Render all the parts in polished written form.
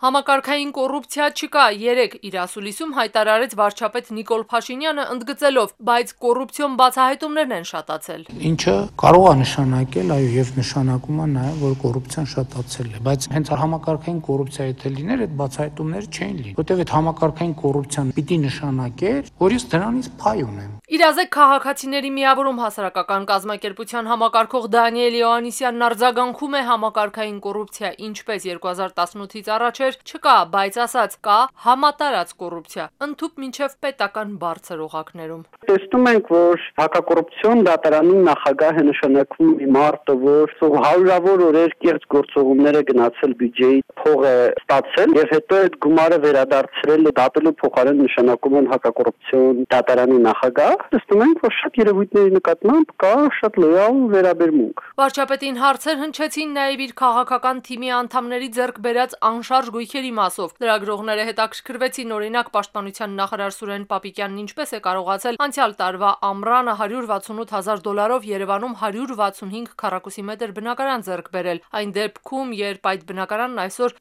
Համակարգային կոռուպցիա չկա, երեկ իր ասուլիսում հայտարարեց վարչապետ Նիկոլ Փաշինյանը, ընդգծելով, բայց կոռուպցիոն բացահայտումներն են շատացել։ Ինչը կարող է նշանակել, այո, եւ նշանակում է նաեւ, որ կոռուպցիան շատացել է, բայց հենց համակարգային կոռուպցիայի եթե լիներ, այդ բացահայտումները չէին լինի, որտեղ այդ համակարգային կոռուպցիան պիտի նշանակեր, որ ես դրանից փայ ունեմ։ Իրազեկ քաղաքացիների միավորում հասարակական կազմակերպության համակարգող Դանիել Իոաննիսյանն արձագանքում է համակարգային կոռուպցիա ինչպես 2018-ից առաջ էր, չկա, բայց ասաց կա համատարած կոռուպցիա, ընդհուպ մինչև պետական բարձր օղակներում։ Տեսնում ենք, որ հակակոռուպցիոն դատարանի նախագահը նշանակում մի մարդը, որ հարյուրավոր օրեր կեղծ գործողումներ է գնացել բյուջեի փողը ստացել եւ հետո այդ գումարը վերադարձրել դատելու փոխարեն նշանակում են հակակոռուպցիոն դատարանի նախագահ։ Տեսնում ենք, որ շատ երևույթների նկատմամբ կա շատ լոյալ վերաբերմունք։ Վարչապետին հարցեր հնչեցին նաև իր քաղաքական թիմի անդամների ձեռք բերած անշարժ գույքերի մասով։ Լրագրողները հետաքրքրվեցին օրինակ պաշտպանության նախարար Սուրեն Պապիկյանն ինչպես է կարողացել անցյալ տարվա ամռանը $168,000 Երևանում 165 քառակուսի բնակարան ձեռք բերել։ Այն դեպքում, երբ այդ բնակարանն այսօր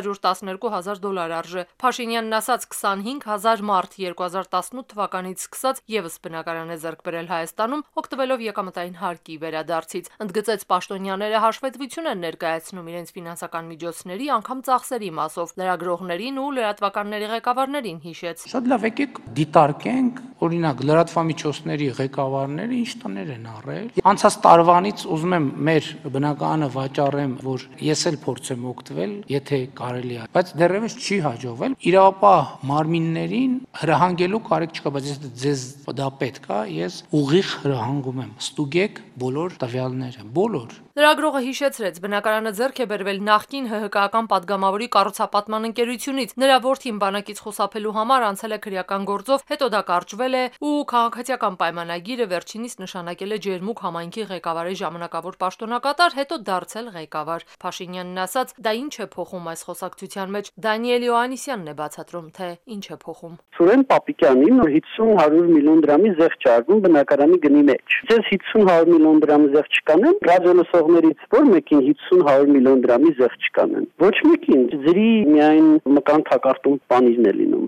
$412,000 արժե։ Փաշինյանն ասաց 25,000 մարդ 2018 թվականից սկսած եւս բնակարան է ձեռք բերել Հայաստանում, օգտվելով եկամտային հարկի վերադարձից։ Ընդգծեց պաշտոնյաները հաշվետվություն են ներկայացնում իրենց ֆինանսական միջոցների, անգամ ծախսերի մասով, լրագրողներին ու լրատվականների ղեկավարներին հիշեց։ Շատ լավ, եկեք դիտարկենք, օրինակ լրատվամիջոցների ղեկավարները ինչ տներ են առել։ Անցած տարվանից ուզում եմ մեր բնակարանը վաճառեմ, որ ես էլ փորձեմ օգտվել, եթե կարելի է, բայց դեռևս չի հաջողվել։ Իրավապահ մարմիններին հրահանգելու կարիք չկա, բայց եթե ձեզ դա պետք է, ես ուղիղ հրահանգում եմ։ Ստուգեք բոլոր տվյալները, բոլոր։ Լրագրողը հիշեցրեց, բնակարանը ձեռք է բերվել նախկին ՀՀԿ-ական падգամավորի կառուցապատման ընկերությունից։ Նրա որդին բանակից խուսափելու համար անցել է քրեական գործով, հետո դա կարճվել է ու քաղաքացիական պայմանագիրը վերջինիս նշանակել է Ջերմուկ համայնքի ղեկավարի ժամանակավոր պաշտոնակատար, հետո դարձել ղեկավար։ Փաշինյանն ասաց, դա ինչ է փոխում այս խոսակցության մեջ։ Դանիել Իոաննիսյանն է բացատրում, թե ինչ է փոխում։ Սուրեն Պապիկյանին 50-100 միլիոն դրամի զեղ չարվում բնակարանի գնի մեջ։ Ձեզ 50-100 միլիոն դրամի զեղ չկանեն, ռադիոլսողներից որ մեկին 50-100 միլիոն դրամի զեղ չկանեն։ Ոչ մեկին, ձրի միայն մկան թակարդում պանիրն է լինում։